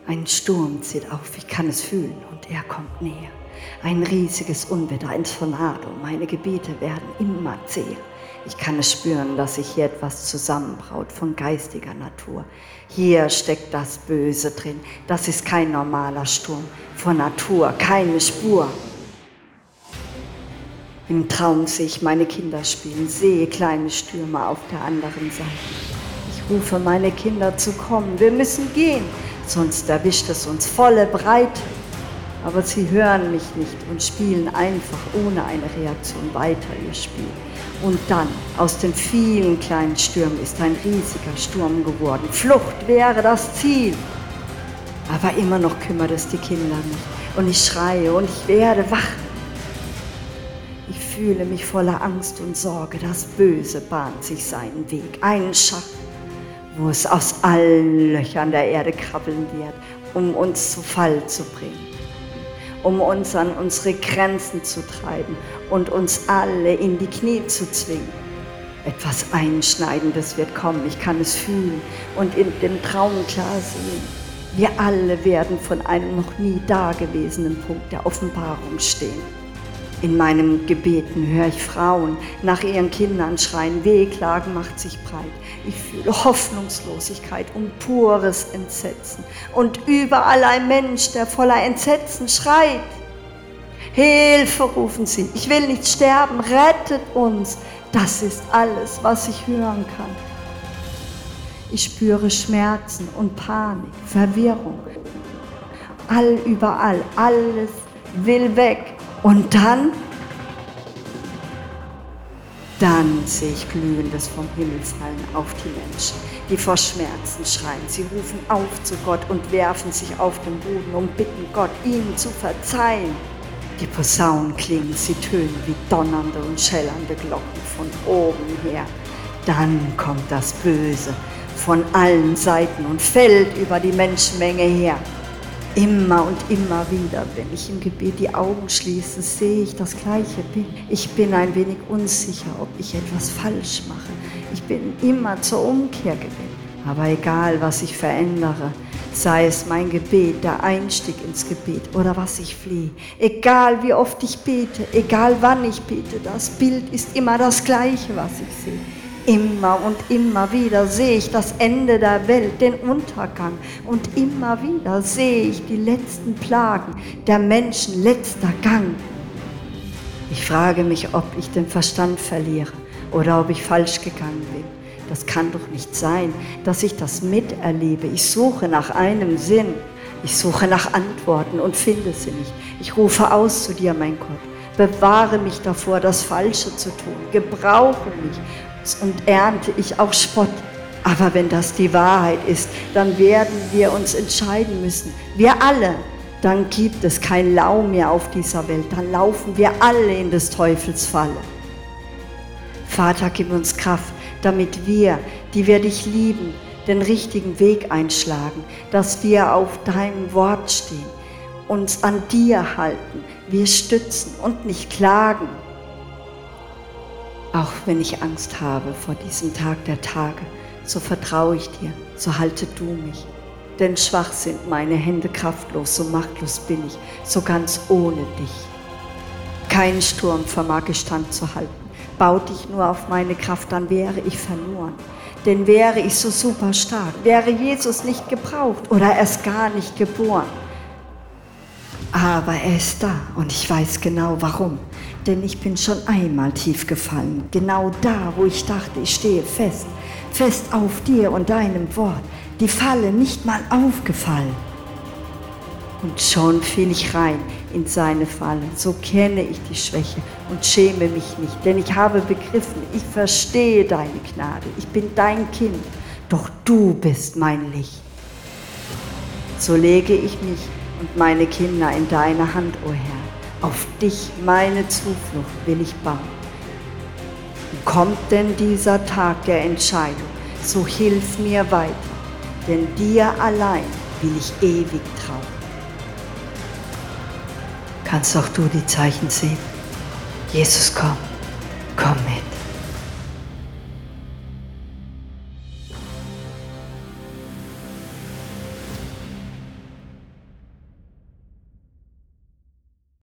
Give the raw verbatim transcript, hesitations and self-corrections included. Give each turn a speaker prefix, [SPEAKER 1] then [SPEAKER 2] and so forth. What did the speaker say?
[SPEAKER 1] Ein Sturm zieht auf, ich kann es fühlen und er kommt näher. Ein riesiges Unwetter, ein Tornado, meine Gebete werden immer zäher. Ich kann es spüren, dass sich hier etwas zusammenbraut von geistiger Natur. Hier steckt das Böse drin, das ist kein normaler Sturm, von Natur keine Spur. Im Traum sehe ich meine Kinder spielen, sehe kleine Stürme auf der anderen Seite. Ich rufe meine Kinder zu kommen, wir müssen gehen, sonst erwischt es uns volle Breite. Aber sie hören mich nicht und spielen einfach ohne eine Reaktion weiter ihr Spiel. Und dann, aus den vielen kleinen Stürmen ist ein riesiger Sturm geworden. Flucht wäre das Ziel. Aber immer noch kümmert es die Kinder nicht. Und ich schreie und ich werde wach. Ich fühle mich voller Angst und Sorge. Das Böse bahnt sich seinen Weg. Einen Schacht, wo es aus allen Löchern der Erde krabbeln wird, um uns zu Fall zu bringen. Um uns an unsere Grenzen zu treiben und uns alle in die Knie zu zwingen. Etwas Einschneidendes wird kommen, ich kann es fühlen und in dem Traum klar sehen. Wir alle werden von einem noch nie dagewesenen Punkt der Offenbarung stehen. In meinen Gebeten höre ich Frauen nach ihren Kindern schreien, Wehklagen macht sich breit. Ich fühle Hoffnungslosigkeit und pures Entsetzen. Und überall ein Mensch, der voller Entsetzen schreit. Hilfe, rufen sie, ich will nicht sterben, rettet uns. Das ist alles, was ich hören kann. Ich spüre Schmerzen und Panik, Verwirrung. All überall, alles will weg. Und dann, dann sehe ich Glühendes vom Himmel fallen auf die Menschen, die vor Schmerzen schreien. Sie rufen auf zu Gott und werfen sich auf den Boden und bitten Gott, ihnen zu verzeihen. Die Posaunen klingen, sie tönen wie donnernde und schellernde Glocken von oben her. Dann kommt das Böse von allen Seiten und fällt über die Menschenmenge her. Immer und immer wieder, wenn ich im Gebet die Augen schließe, sehe ich das gleiche Bild. Ich bin ein wenig unsicher, ob ich etwas falsch mache. Ich bin immer zur Umkehr gewillt. Aber egal, was ich verändere, sei es mein Gebet, der Einstieg ins Gebet oder was ich flehe, egal wie oft ich bete, egal wann ich bete, das Bild ist immer das gleiche, was ich sehe. Immer und immer wieder sehe ich das Ende der Welt, den Untergang. Und immer wieder sehe ich die letzten Plagen, der Menschen letzter Gang. Ich frage mich, ob ich den Verstand verliere oder ob ich falsch gegangen bin. Das kann doch nicht sein, dass ich das miterlebe. Ich suche nach einem Sinn. Ich suche nach Antworten und finde sie nicht. Ich rufe aus zu dir, mein Gott. Bewahre mich davor, das Falsche zu tun. Gebrauche mich. Und ernte ich auch Spott. Aber wenn das die Wahrheit ist, dann werden wir uns entscheiden müssen. Wir alle. Dann gibt es kein Lau mehr auf dieser Welt. Dann laufen wir alle in des Teufels Falle. Vater, gib uns Kraft, damit wir, die wir dich lieben, den richtigen Weg einschlagen, dass wir auf deinem Wort stehen, uns an dir halten, wir stützen und nicht klagen. Auch wenn ich Angst habe vor diesem Tag der Tage, so vertraue ich dir, so halte du mich. Denn schwach sind meine Hände kraftlos, so machtlos bin ich, so ganz ohne dich. Kein Sturm vermag ich standzuhalten. Baut dich nur auf meine Kraft, dann wäre ich verloren. Denn wäre ich so super stark, wäre Jesus nicht gebraucht oder erst gar nicht geboren. Aber er ist da und ich weiß genau warum. Denn ich bin schon einmal tief gefallen, genau da, wo ich dachte, ich stehe fest, fest auf dir und deinem Wort, die Falle nicht mal aufgefallen. Und schon fiel ich rein in seine Falle, so kenne ich die Schwäche und schäme mich nicht, denn ich habe begriffen, ich verstehe deine Gnade, ich bin dein Kind, doch du bist mein Licht. So lege ich mich und meine Kinder in deine Hand, o Herr. Auf dich, meine Zuflucht, will ich bauen. Und kommt denn dieser Tag der Entscheidung, so hilf mir weiter, denn dir allein will ich ewig trauen. Kannst auch du die Zeichen sehen? Jesus, komm, komm